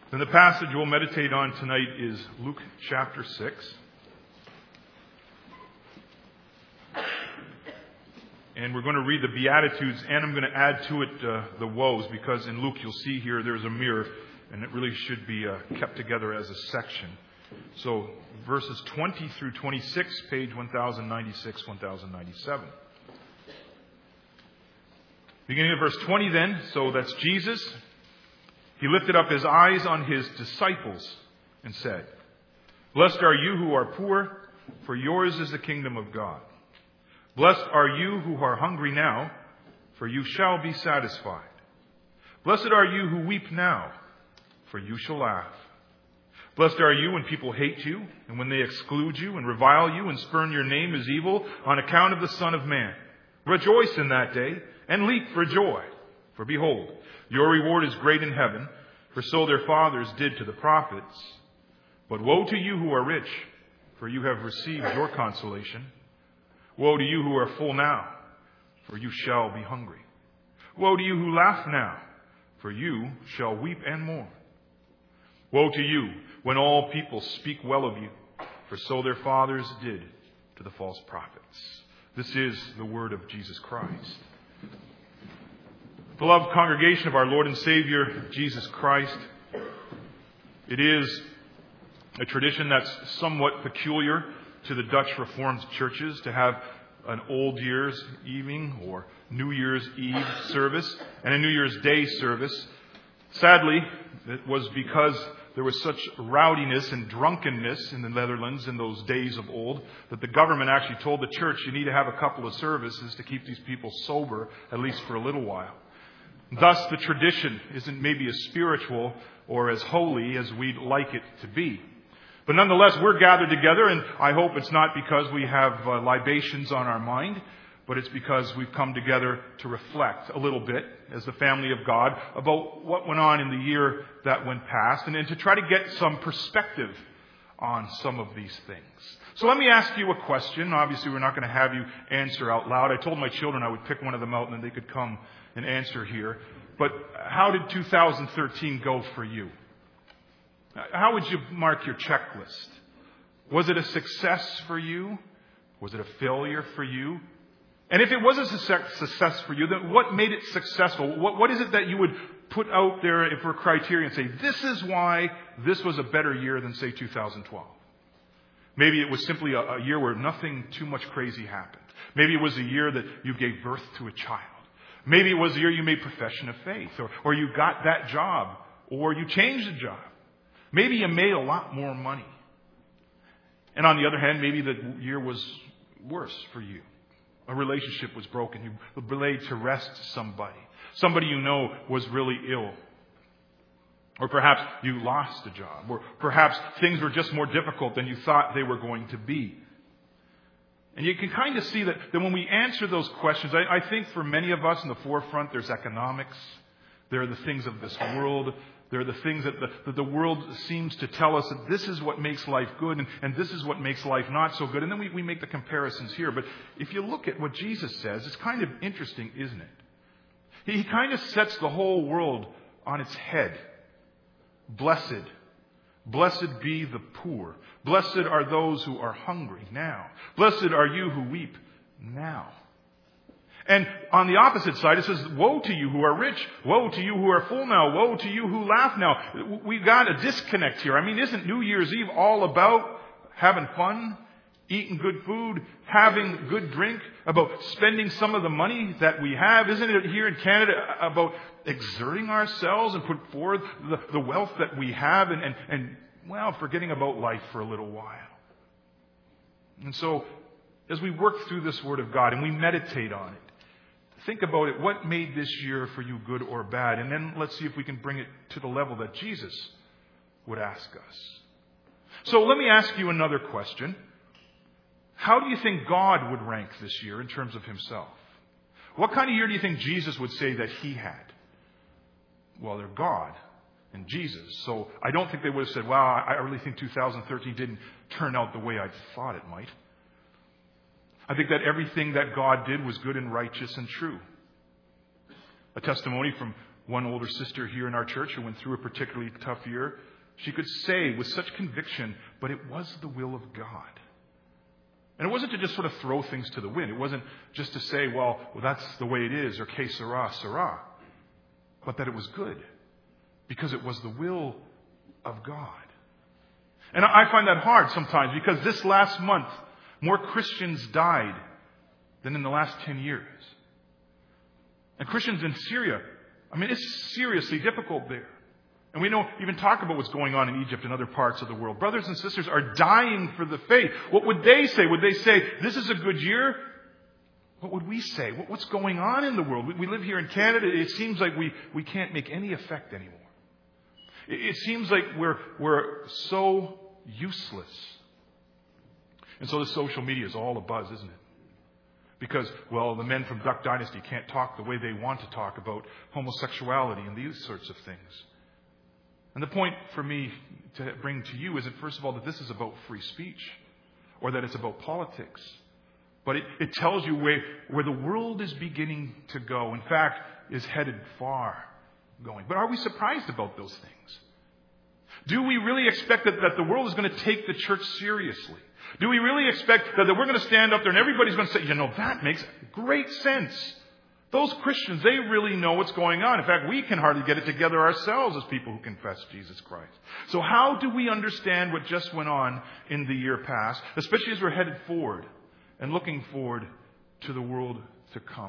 And the passage we'll meditate on tonight is Luke chapter 6. And we're going to read the Beatitudes, and I'm going to add to it the woes, because in Luke you'll see here there's a mirror, and it really should be kept together as a section. So verses 20 through 26, page 1096, 1097. Beginning at verse 20 then, so that's Jesus. He lifted up his eyes on his disciples and said, "Blessed are you who are poor, for yours is the kingdom of God. Blessed are you who are hungry now, for you shall be satisfied. Blessed are you who weep now, for you shall laugh. Blessed are you when people hate you, and when they exclude you, and revile you, and spurn your name as evil on account of the Son of Man. Rejoice in that day, and leap for joy. For behold, your reward is great in heaven, for so their fathers did to the prophets. But woe to you who are rich, for you have received your consolation. Woe to you who are full now, for you shall be hungry. Woe to you who laugh now, for you shall weep and mourn. Woe to you when all people speak well of you, for so their fathers did to the false prophets." This is the word of Jesus Christ. Beloved congregation of our Lord and Savior, Jesus Christ, it is a tradition that's somewhat peculiar to the Dutch Reformed churches to have an Old Year's evening or New Year's Eve service and a New Year's Day service. Sadly, it was because there was such rowdiness and drunkenness in the Netherlands in those days of old that the government actually told the church, you need to have a couple of services to keep these people sober, at least for a little while. Thus, the tradition isn't maybe as spiritual or as holy as we'd like it to be. But nonetheless, we're gathered together, and I hope it's not because we have libations on our mind, but it's because we've come together to reflect a little bit as the family of God about what went on in the year that went past, and to try to get some perspective on some of these things. So let me ask you a question. Obviously, we're not going to have you answer out loud. I told my children I would pick one of them out and then they could come and answer here. But how did 2013 go for you? How would you mark your checklist? Was it a success for you? Was it a failure for you? And if it was a success for you, then what made it successful? What is it that you would put out there for criteria and say, this is why this was a better year than, say, 2012? Maybe it was simply a year where nothing too much crazy happened. Maybe it was a year that you gave birth to a child. Maybe it was the year you made profession of faith, or you got that job, or you changed the job. Maybe you made a lot more money. And on the other hand, maybe the year was worse for you. A relationship was broken. You laid to rest somebody. Somebody you know was really ill. Or perhaps you lost a job. Or perhaps things were just more difficult than you thought they were going to be. And you can kind of see that when we answer those questions, I think for many of us in the forefront, there's economics. There are the things of this world. There are the things that the world seems to tell us that this is what makes life good and this is what makes life not so good. And then we make the comparisons here. But if you look at what Jesus says, it's kind of interesting, isn't it? He kind of sets the whole world on its head. Blessed. Blessed be the poor. Blessed are those who are hungry now. Blessed are you who weep now. And on the opposite side, it says, woe to you who are rich. Woe to you who are full now. Woe to you who laugh now. We've got a disconnect here. I mean, isn't New Year's Eve all about having fun, eating good food, having good drink, about spending some of the money that we have? Isn't it here in Canada about exerting ourselves and put forth the wealth that we have and forgetting about life for a little while? And so, as we work through this Word of God and we meditate on it, think about it. What made this year for you good or bad? And then let's see if we can bring it to the level that Jesus would ask us. So let me ask you another question. How do you think God would rank this year in terms of himself? What kind of year do you think Jesus would say that he had? Well, they're God and Jesus. So I don't think they would have said, wow, I really think 2013 didn't turn out the way I thought it might. I think that everything that God did was good and righteous and true. A testimony from one older sister here in our church who went through a particularly tough year, she could say with such conviction, but it was the will of God. And it wasn't to just sort of throw things to the wind. It wasn't just to say, well, that's the way it is, or que sera, sera. But that it was good, because it was the will of God. And I find that hard sometimes, because this last month, more Christians died than in the last 10 years. And Christians in Syria, it's seriously difficult there. And we don't even talk about what's going on in Egypt and other parts of the world. Brothers and sisters are dying for the faith. What would they say? Would they say, this is a good year? What would we say? What's going on in the world? We live here in Canada. It seems like we can't make any effect anymore. It seems like we're so useless. And so the social media is all a buzz, isn't it? Because, well, the men from Duck Dynasty can't talk the way they want to talk about homosexuality and these sorts of things. And the point for me to bring to you isn't, first of all, that this is about free speech or that it's about politics. But it tells you where the world is beginning to go. In fact, is headed far going. But are we surprised about those things? Do we really expect that the world is going to take the church seriously? Do we really expect that we're going to stand up there and everybody's going to say, that makes great sense? Those Christians, they really know what's going on. In fact, we can hardly get it together ourselves as people who confess Jesus Christ. So how do we understand what just went on in the year past, especially as we're headed forward and looking forward to the world to come?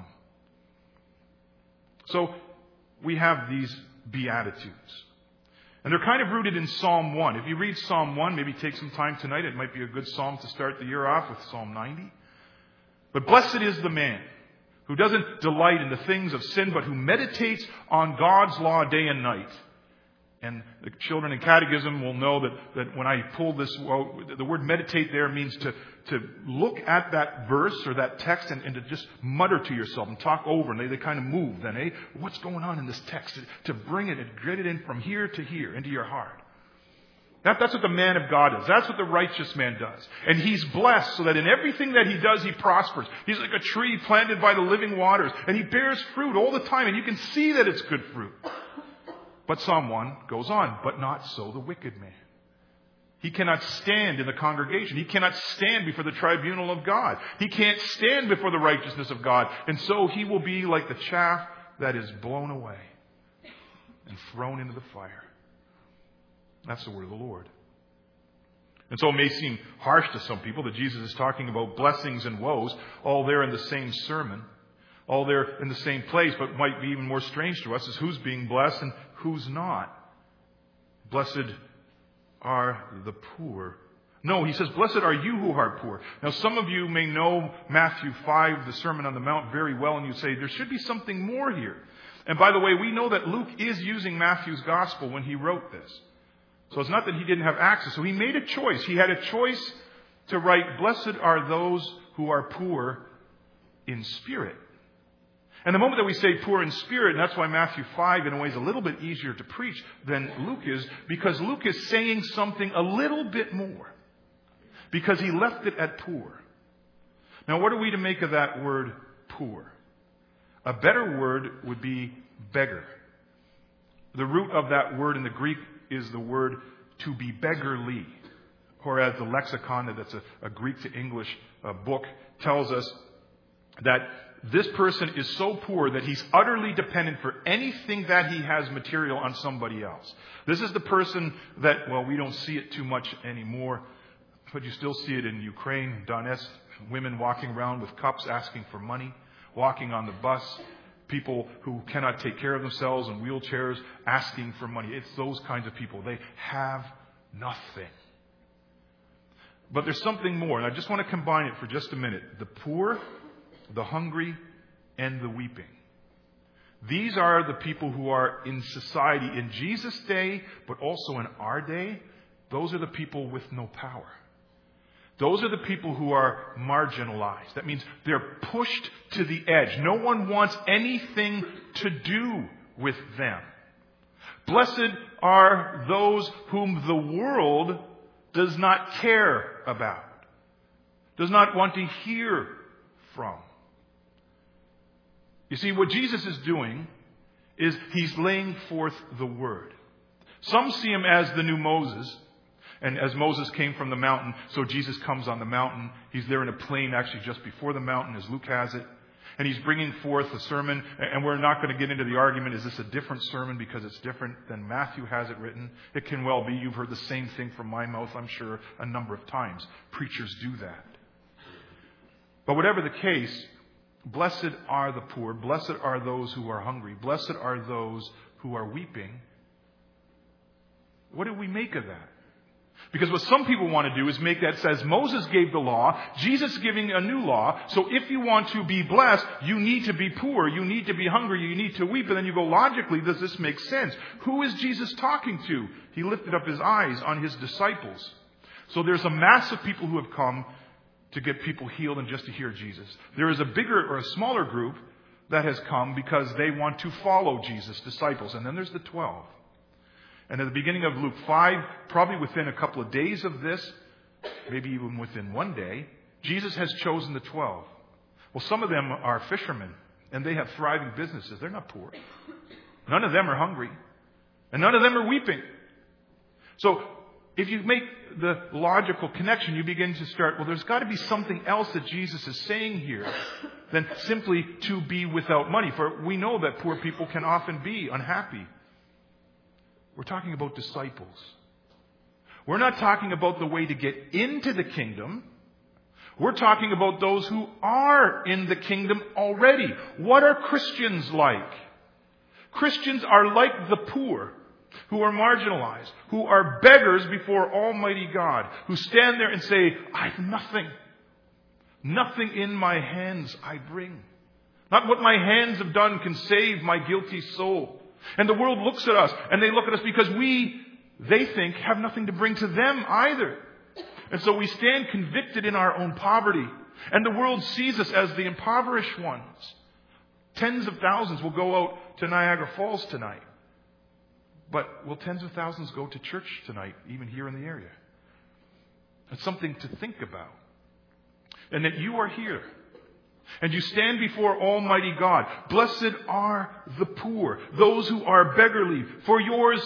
So we have these Beatitudes. And they're kind of rooted in Psalm 1. If you read Psalm 1, maybe take some time tonight. It might be a good psalm to start the year off with, Psalm 90. But blessed is the man who doesn't delight in the things of sin, but who meditates on God's law day and night. And the children in catechism will know that when I pull this, the word meditate there means to look at that verse or that text and to just mutter to yourself and talk over. And they kind of move then, what's going on in this text? To bring it and get it in from here to here into your heart. That's what the man of God does. That's what the righteous man does. And he's blessed so that in everything that he does, he prospers. He's like a tree planted by the living waters. And he bears fruit all the time. And you can see that it's good fruit. But Psalm 1 goes on, but not so the wicked man. He cannot stand in the congregation. He cannot stand before the tribunal of God. He can't stand before the righteousness of God. And so he will be like the chaff that is blown away and thrown into the fire. That's the word of the Lord. And so it may seem harsh to some people that Jesus is talking about blessings and woes all there in the same sermon, all there in the same place, but might be even more strange to us is who's being blessed and who's not. Blessed are the poor. No, he says, blessed are you who are poor. Now, some of you may know Matthew 5, the Sermon on the Mount, very well, and you say, there should be something more here. And by the way, we know that Luke is using Matthew's gospel when he wrote this. So it's not that he didn't have access. So he made a choice. He had a choice to write, blessed are those who are poor in spirit. And the moment that we say poor in spirit, and that's why Matthew 5 in a way is a little bit easier to preach than Luke is, because Luke is saying something a little bit more. Because he left it at poor. Now, what are we to make of that word poor? A better word would be beggar. The root of that word in the Greek is the word to be beggarly. Or as the lexicon, that's a Greek to English book, tells us that this person is so poor that he's utterly dependent for anything that he has material on somebody else. This is the person that, well, we don't see it too much anymore, but you still see it in Ukraine, Donetsk, women walking around with cups asking for money, walking on the bus, people who cannot take care of themselves in wheelchairs asking for money. It's those kinds of people. They have nothing. But there's something more, and I just want to combine it for just a minute. The poor, the hungry, and the weeping. These are the people who are in society in Jesus' day, but also in our day. Those are the people with no power. Those are the people who are marginalized. That means they're pushed to the edge. No one wants anything to do with them. Blessed are those whom the world does not care about, does not want to hear from. You see, what Jesus is doing is he's laying forth the word. Some see him as the new Moses. And as Moses came from the mountain, so Jesus comes on the mountain. He's there in a plain actually just before the mountain, as Luke has it. And he's bringing forth a sermon. And we're not going to get into the argument, is this a different sermon because it's different than Matthew has it written? It can well be. You've heard the same thing from my mouth, I'm sure, a number of times. Preachers do that. But whatever the case, blessed are the poor. Blessed are those who are hungry. Blessed are those who are weeping. What do we make of that? Because what some people want to do is make that says Moses gave the law, Jesus is giving a new law, so if you want to be blessed, you need to be poor, you need to be hungry, you need to weep. And then you go, logically, does this make sense? Who is Jesus talking to? He lifted up his eyes on his disciples. So there's a mass of people who have come to get people healed and just to hear Jesus. There is a bigger or a smaller group that has come because they want to follow Jesus' disciples. And then there's the 12. And at the beginning of Luke 5, probably within a couple of days of this, maybe even within one day, Jesus has chosen the 12. Well, some of them are fishermen, and they have thriving businesses. They're not poor. None of them are hungry. And none of them are weeping. So, if you make the logical connection, you begin to start, well, there's got to be something else that Jesus is saying here than simply to be without money. For we know that poor people can often be unhappy. We're talking about disciples. We're not talking about the way to get into the kingdom. We're talking about those who are in the kingdom already. What are Christians like? Christians are like the poor, who are marginalized, who are beggars before Almighty God, who stand there and say, I have nothing. Nothing in my hands I bring. Not what my hands have done can save my guilty soul. And the world looks at us, and they look at us because they think, have nothing to bring to them either. And so we stand convicted in our own poverty. And the world sees us as the impoverished ones. Tens of thousands will go out to Niagara Falls tonight. But will tens of thousands go to church tonight, even here in the area? It's something to think about. And that you are here. And you stand before Almighty God. Blessed are the poor, those who are beggarly, for yours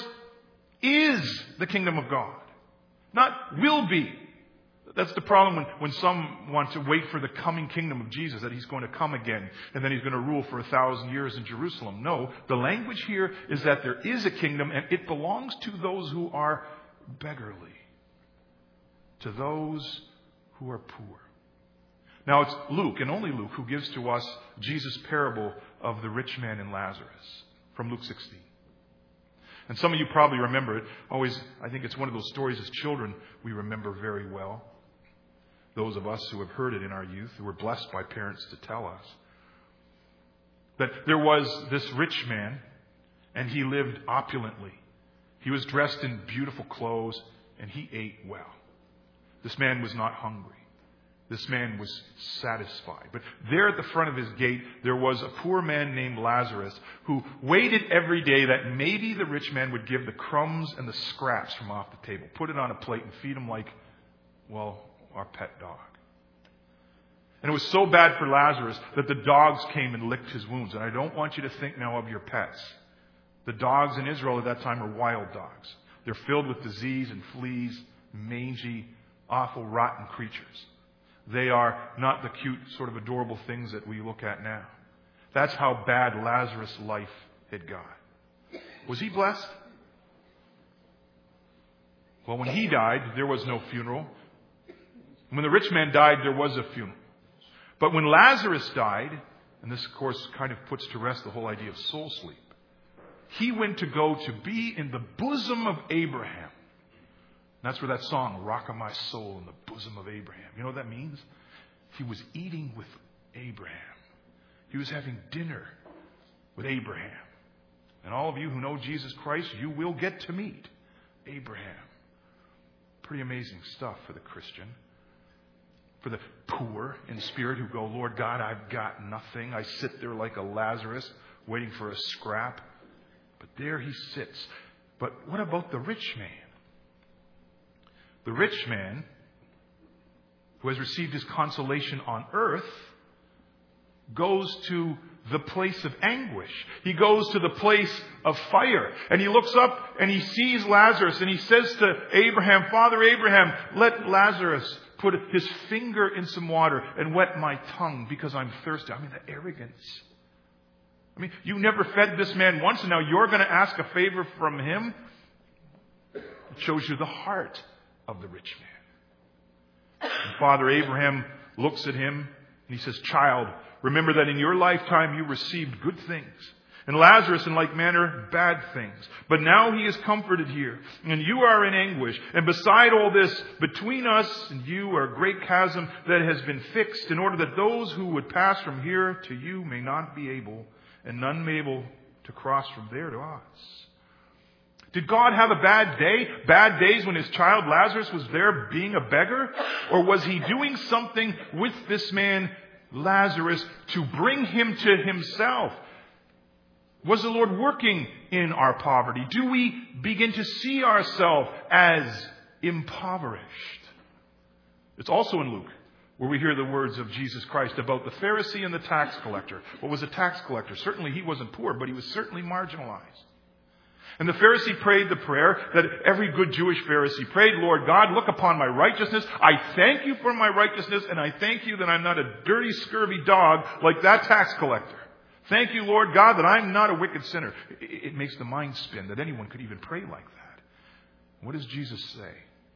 is the kingdom of God. Not will be. That's the problem when some want to wait for the coming kingdom of Jesus, that he's going to come again, and then he's going to rule for 1,000 years in Jerusalem. No, the language here is that there is a kingdom, and it belongs to those who are beggarly, to those who are poor. Now, it's Luke, and only Luke, who gives to us Jesus' parable of the rich man and Lazarus from Luke 16. And some of you probably remember it. I think it's one of those stories as children we remember very well. Those of us who have heard it in our youth, who were blessed by parents to tell us. That there was this rich man, and he lived opulently. He was dressed in beautiful clothes, and he ate well. This man was not hungry. This man was satisfied. But there at the front of his gate, there was a poor man named Lazarus who waited every day that maybe the rich man would give the crumbs and the scraps from off the table, put it on a plate and feed him like, well, our pet dog. And it was so bad for Lazarus that the dogs came and licked his wounds. And I don't want you to think now of your pets. The dogs in Israel at that time were wild dogs. They're filled with disease and fleas, mangy, awful, rotten creatures. They are not the cute, sort of adorable things that we look at now. That's how bad Lazarus' life had got. Was he blessed? Well, when he died, there was no funeral. When the rich man died, there was a funeral. But when Lazarus died, and this, of course, kind of puts to rest the whole idea of soul sleep, he went to go to be in the bosom of Abraham. That's where that song, Rock of My Soul, in the bosom of Abraham. You know what that means? He was eating with Abraham. He was having dinner with Abraham. And all of you who know Jesus Christ, you will get to meet Abraham. Pretty amazing stuff for the Christian. For the poor in spirit who go, Lord God, I've got nothing. I sit there like a Lazarus waiting for a scrap. But there he sits. But what about the rich man? The rich man, who has received his consolation on earth, goes to the place of anguish. He goes to the place of fire. And he looks up and he sees Lazarus and he says to Abraham, Father Abraham, let Lazarus put his finger in some water and wet my tongue because I'm thirsty. I mean, the arrogance. I mean, you never fed this man once and now you're going to ask a favor from him? It shows you the heart of the rich man. And Father Abraham looks at him and he says, Child, remember that in your lifetime you received good things, and Lazarus in like manner bad things. But now he is comforted here, and you are in anguish. And beside all this, between us and you are a great chasm that has been fixed, in order that those who would pass from here to you may not be able, and none may be able to cross from there to us. Did God have a bad day? Bad days when his child Lazarus was there being a beggar? Or was he doing something with this man Lazarus to bring him to himself? Was the Lord working in our poverty? Do we begin to see ourselves as impoverished? It's also in Luke where we hear the words of Jesus Christ about the Pharisee and the tax collector. What was a tax collector? Certainly he wasn't poor, but he was certainly marginalized. And the Pharisee prayed the prayer that every good Jewish Pharisee prayed, Lord God, look upon my righteousness. I thank you for my righteousness, and I thank you that I'm not a dirty, scurvy dog like that tax collector. Thank you, Lord God, that I'm not a wicked sinner. It makes the mind spin that anyone could even pray like that. What does Jesus say?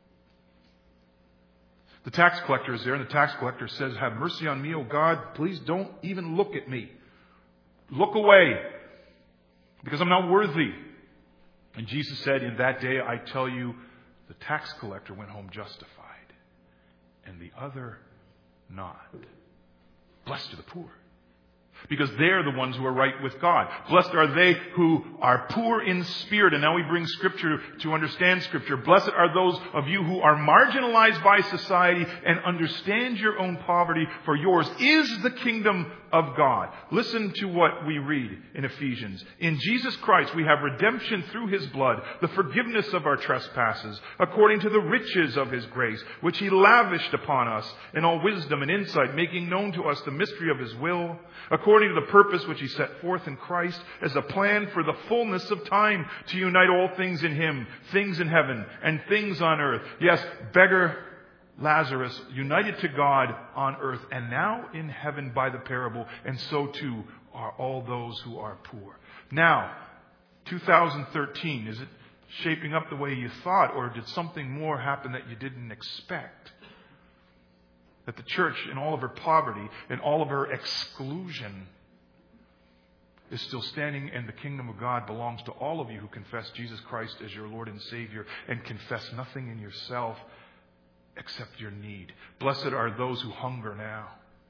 The tax collector is there, and the tax collector says, have mercy on me, O God. Please don't even look at me. Look away, because I'm not worthy. And Jesus said, in that day, I tell you, the tax collector went home justified, and the other not. Blessed are the poor, because they're the ones who are right with God. Blessed are they who are poor in spirit. And now we bring Scripture to understand Scripture. Blessed are those of you who are marginalized by society and understand your own poverty, for yours is the kingdom of God. Listen to what we read in Ephesians. In Jesus Christ we have redemption through his blood, the forgiveness of our trespasses, according to the riches of his grace, which he lavished upon us in all wisdom and insight, making known to us the mystery of his will, according to the purpose which he set forth in Christ as a plan for the fullness of time, to unite all things in him, things in heaven and things on earth. Yes, beggar Lazarus united to God on earth and now in heaven by the parable, and so too are all those who are poor. Now, 2013, is it shaping up the way you thought, or did something more happen that you didn't expect? That the church, in all of her poverty and all of her exclusion, is still standing, and the kingdom of God belongs to all of you who confess Jesus Christ as your Lord and Savior and confess nothing in yourself except your need. Blessed are those who hunger now.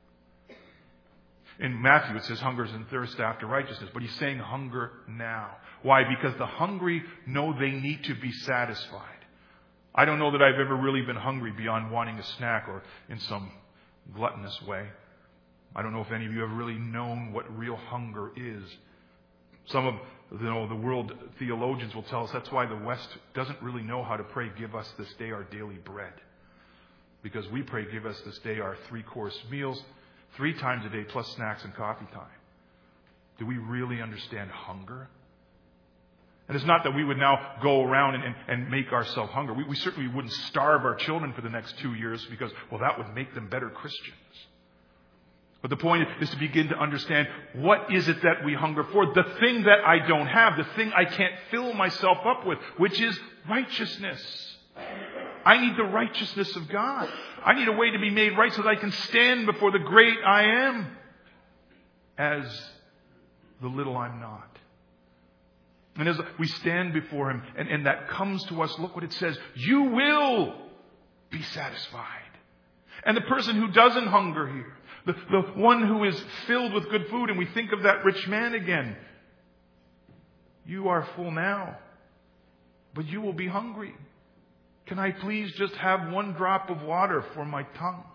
In Matthew it says hungers and thirst after righteousness, but he's saying hunger now. Why? Because the hungry know they need to be satisfied. I don't know that I've ever really been hungry beyond wanting a snack or in some gluttonous way. I don't know if any of you have really known what real hunger is. Some of the world theologians will tell us that's why the West doesn't really know how to pray, give us this day our daily bread. Because we pray, give us this day our 3-course meals, 3 times a day, plus snacks and coffee time. Do we really understand hunger? And it's not that we would now go around and make ourselves hungry. We certainly wouldn't starve our children for the next 2 years because, well, that would make them better Christians. But the point is to begin to understand, what is it that we hunger for? The thing that I don't have, the thing I can't fill myself up with, which is righteousness. I need the righteousness of God. I need a way to be made right so that I can stand before the great I am as the little I'm not. And as we stand before him and that comes to us, look what it says. You will be satisfied. And the person who doesn't hunger here, the one who is filled with good food, and we think of that rich man again. You are full now, but you will be hungry. Can I please just have one drop of water for my tongue?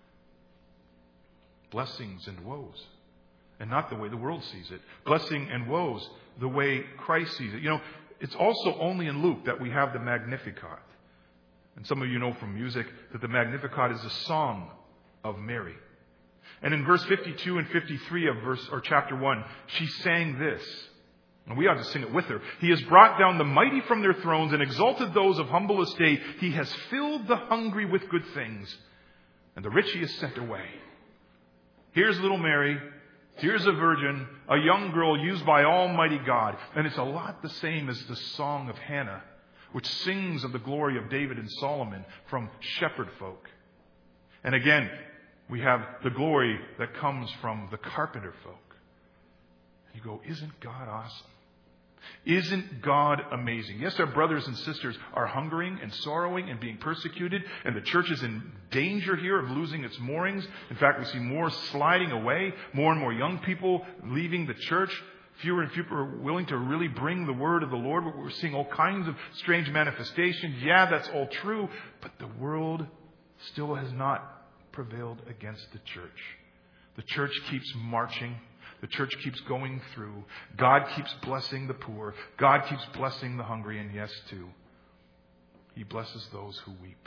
Blessings and woes. And not the way the world sees it. Blessing and woes the way Christ sees it. You know, it's also only in Luke that we have the Magnificat. And some of you know from music that the Magnificat is a song of Mary. And in verse 52 and 53 of chapter 1, she sang this. And we ought to sing it with her. He has brought down the mighty from their thrones and exalted those of humble estate. He has filled the hungry with good things, and the rich he has sent away. Here's little Mary. Here's a virgin, a young girl used by Almighty God. And it's a lot the same as the song of Hannah, which sings of the glory of David and Solomon from shepherd folk. And again, we have the glory that comes from the carpenter folk. You go, isn't God awesome? Isn't God amazing? Yes, our brothers and sisters are hungering and sorrowing and being persecuted, and the church is in danger here of losing its moorings. In fact, we see more sliding away, more and more young people leaving the church. Fewer and fewer are willing to really bring the word of the Lord. We're seeing all kinds of strange manifestations. Yeah, that's all true, but the world still has not prevailed against the church. The church keeps marching. The church keeps going through. God keeps blessing the poor. God keeps blessing the hungry. And yes, too, He blesses those who weep.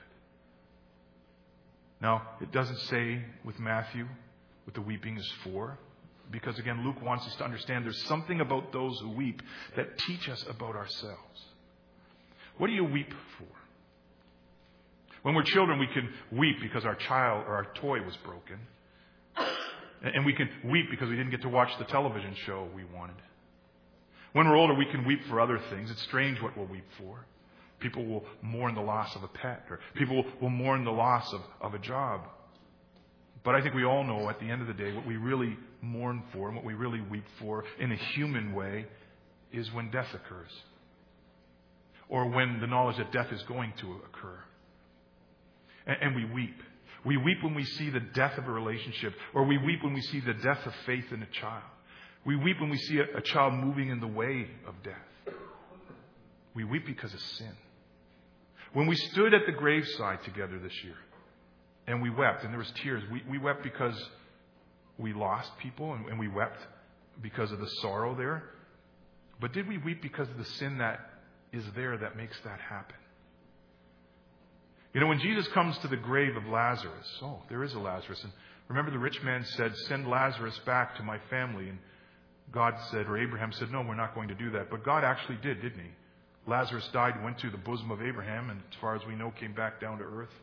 Now, it doesn't say with Matthew what the weeping is for. Because again, Luke wants us to understand there's something about those who weep that teach us about ourselves. What do you weep for? When we're children, we can weep because our child or our toy was broken. And we can weep because we didn't get to watch the television show we wanted. When we're older, we can weep for other things. It's strange what we'll weep for. People will mourn the loss of a pet, or people will mourn the loss of a job. But I think we all know at the end of the day what we really mourn for and what we really weep for in a human way is when death occurs. Or when the knowledge that death is going to occur. And we weep. We weep when we see the death of a relationship, or we weep when we see the death of faith in a child. We weep when we see a child moving in the way of death. We weep because of sin. When we stood at the graveside together this year, and we wept, and there was tears, we wept because we lost people, and we wept because of the sorrow there. But did we weep because of the sin that is there that makes that happen? You know, when Jesus comes to the grave of Lazarus, there is a Lazarus. And remember the rich man said, send Lazarus back to my family. And God said, or Abraham said, no, we're not going to do that. But God actually did, didn't He? Lazarus died, went to the bosom of Abraham, and as far as we know, came back down to earth.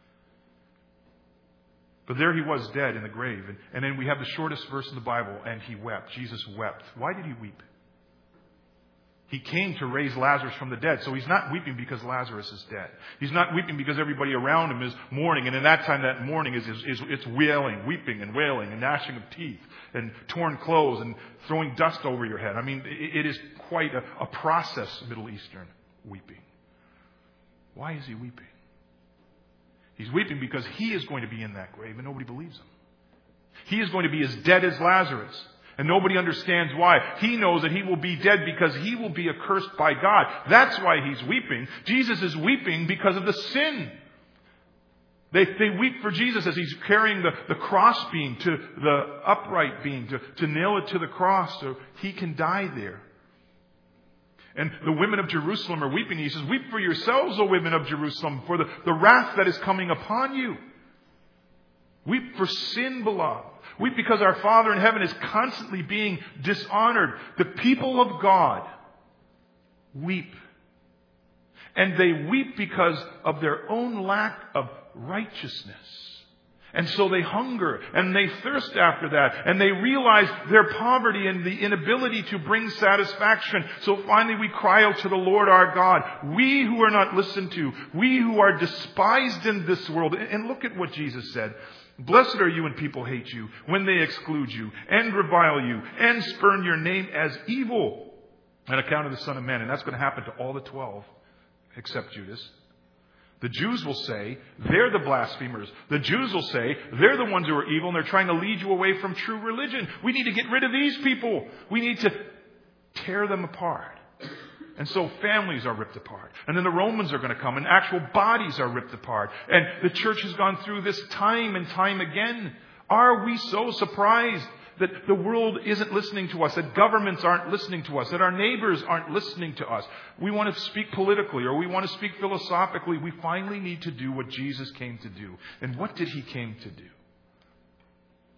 But there he was dead in the grave. And then we have the shortest verse in the Bible, and he wept. Jesus wept. Why did he weep? He came to raise Lazarus from the dead. So he's not weeping because Lazarus is dead. He's not weeping because everybody around him is mourning. And in that time, that mourning it's wailing, weeping and wailing and gnashing of teeth and torn clothes and throwing dust over your head. I mean, it is quite a process, Middle Eastern weeping. Why is he weeping? He's weeping because he is going to be in that grave and nobody believes him. He is going to be as dead as Lazarus. And nobody understands why. He knows that he will be dead because he will be accursed by God. That's why he's weeping. Jesus is weeping because of the sin. They weep for Jesus as he's carrying the cross beam to the upright beam, to nail it to the cross so he can die there. And the women of Jerusalem are weeping. He says, weep for yourselves, O women of Jerusalem, for the wrath that is coming upon you. Weep for sin, beloved. Weep because our Father in heaven is constantly being dishonored. The people of God weep. And they weep because of their own lack of righteousness. And so they hunger and they thirst after that. And they realize their poverty and the inability to bring satisfaction. So finally we cry out to the Lord our God. We who are not listened to. We who are despised in this world. And look at what Jesus said. Blessed are you when people hate you, when they exclude you, and revile you, and spurn your name as evil on account of the Son of Man. And that's going to happen to all the 12, except Judas. The Jews will say, they're the blasphemers. The Jews will say, they're the ones who are evil, and they're trying to lead you away from true religion. We need to get rid of these people. We need to tear them apart. And so families are ripped apart. And then the Romans are going to come and actual bodies are ripped apart. And the church has gone through this time and time again. Are we so surprised that the world isn't listening to us, that governments aren't listening to us, that our neighbors aren't listening to us? We want to speak politically or we want to speak philosophically. We finally need to do what Jesus came to do. And what did he came to do?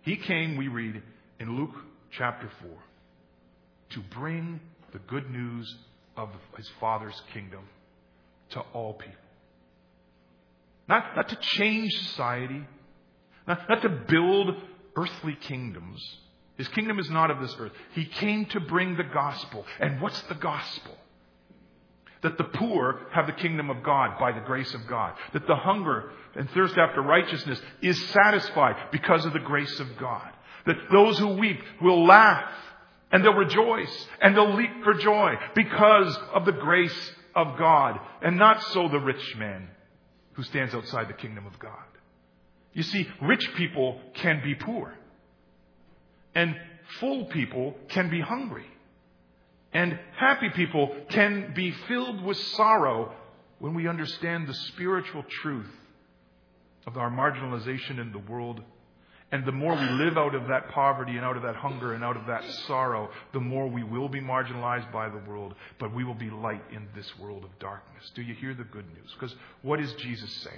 He came, we read in Luke chapter 4, to bring the good news of his Father's kingdom to all people. Not to change society, not to build earthly kingdoms. His kingdom is not of this earth. He came to bring the gospel. And what's the gospel? That the poor have the kingdom of God by the grace of God. That the hunger and thirst after righteousness is satisfied because of the grace of God. That those who weep will laugh and they'll rejoice and they'll leap for joy because of the grace of God. And not so the rich man who stands outside the kingdom of God. You see, rich people can be poor. And full people can be hungry. And happy people can be filled with sorrow when we understand the spiritual truth of our marginalization in the world. And the more we live out of that poverty and out of that hunger and out of that sorrow, the more we will be marginalized by the world, but we will be light in this world of darkness. Do you hear the good news? Because what is Jesus saying?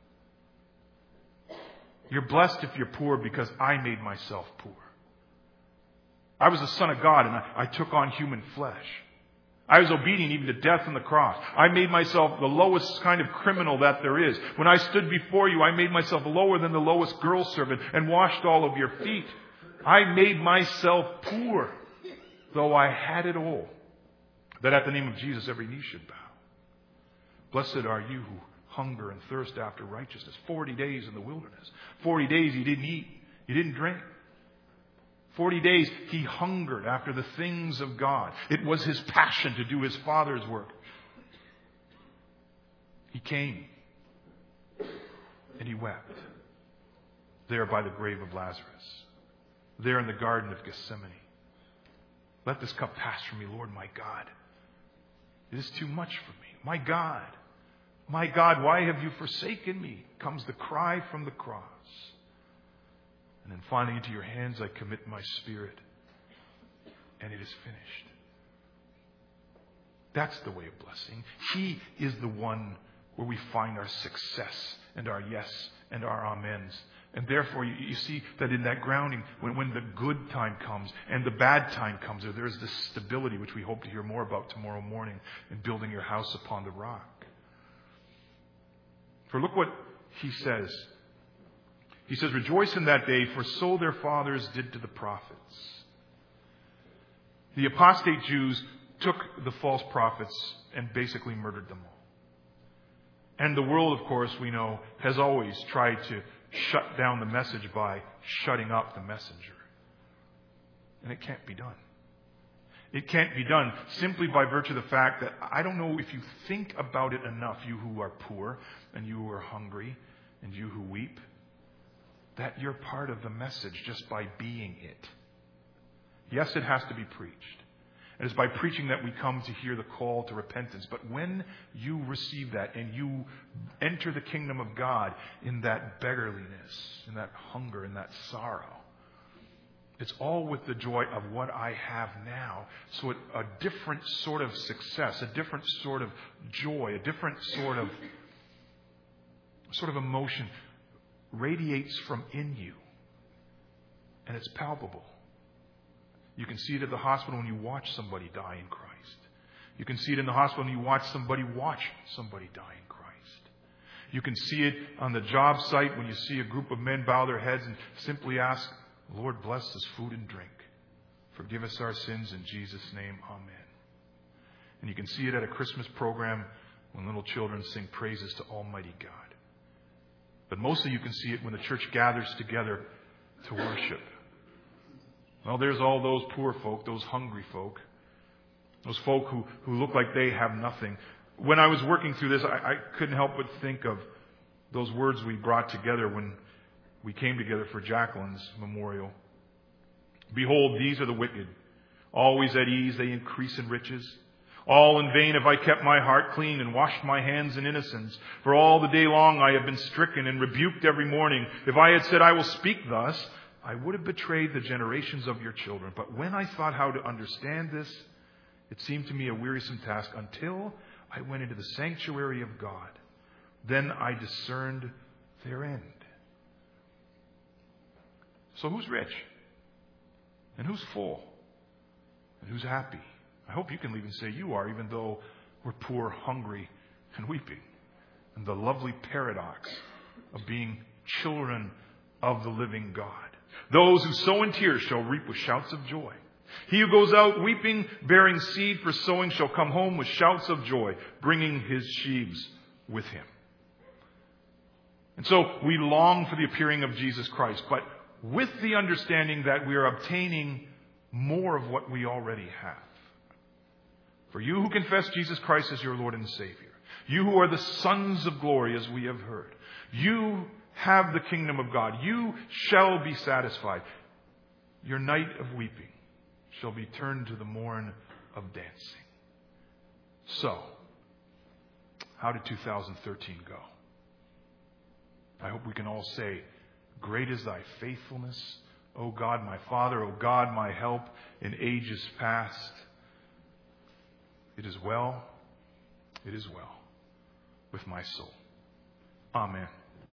You're blessed if you're poor because I made myself poor. I was the Son of God and I took on human flesh. I was obedient even to death on the cross. I made myself the lowest kind of criminal that there is. When I stood before you, I made myself lower than the lowest girl servant and washed all of your feet. I made myself poor, though I had it all, that at the name of Jesus every knee should bow. Blessed are you who hunger and thirst after righteousness. 40 days in the wilderness. 40 days he didn't eat. He didn't drink. 40 days he hungered after the things of God. It was his passion to do his Father's work. He came and he wept there by the grave of Lazarus, there in the Garden of Gethsemane. Let this cup pass from me, Lord my God. It is too much for me. My God, why have you forsaken me? Comes the cry from the cross. And then finally, into your hands I commit my spirit. And it is finished. That's the way of blessing. He is the one where we find our success and our yes and our amens. And therefore, you see that in that grounding, when the good time comes and the bad time comes, there is this stability, which we hope to hear more about tomorrow morning in building your house upon the rock. For look what he says. He says, rejoice in that day, for so their fathers did to the prophets. The apostate Jews took the false prophets and basically murdered them all. And the world, of course, we know, has always tried to shut down the message by shutting up the messenger. And it can't be done. It can't be done simply by virtue of the fact that I don't know if you think about it enough, you who are poor and you who are hungry and you who weep, that you're part of the message just by being it. Yes, it has to be preached. And it's by preaching that we come to hear the call to repentance. But when you receive that and you enter the kingdom of God in that beggarliness, in that hunger, in that sorrow, it's all with the joy of what I have now. So a different sort of success, a different sort of joy, a different sort of emotion radiates from in you. And it's palpable. You can see it at the hospital when you watch somebody die in Christ. You can see it in the hospital when you watch somebody die in Christ. You can see it on the job site when you see a group of men bow their heads and simply ask, Lord, bless this food and drink. Forgive us our sins in Jesus' name. Amen. And you can see it at a Christmas program when little children sing praises to Almighty God. But mostly you can see it when the church gathers together to worship. Well, there's all those poor folk, those hungry folk, those folk who look like they have nothing. When I was working through this, I couldn't help but think of those words we brought together when we came together for Jacqueline's memorial. Behold, these are the wicked. Always at ease, they increase in riches. All in vain have I kept my heart clean and washed my hands in innocence. For all the day long I have been stricken and rebuked every morning. If I had said I will speak thus, I would have betrayed the generations of your children. But when I thought how to understand this, it seemed to me a wearisome task until I went into the sanctuary of God. Then I discerned their end. So who's rich? And who's full? And who's happy? I hope you can even say you are, even though we're poor, hungry, and weeping. And the lovely paradox of being children of the living God. Those who sow in tears shall reap with shouts of joy. He who goes out weeping, bearing seed for sowing, shall come home with shouts of joy, bringing his sheaves with him. And so we long for the appearing of Jesus Christ, but with the understanding that we are obtaining more of what we already have. For you who confess Jesus Christ as your Lord and Savior, you who are the sons of glory, as we have heard, you have the kingdom of God. You shall be satisfied. Your night of weeping shall be turned to the morn of dancing. So, how did 2013 go? I hope we can all say, great is thy faithfulness, O God my Father, O God my help in ages past. It is well with my soul. Amen.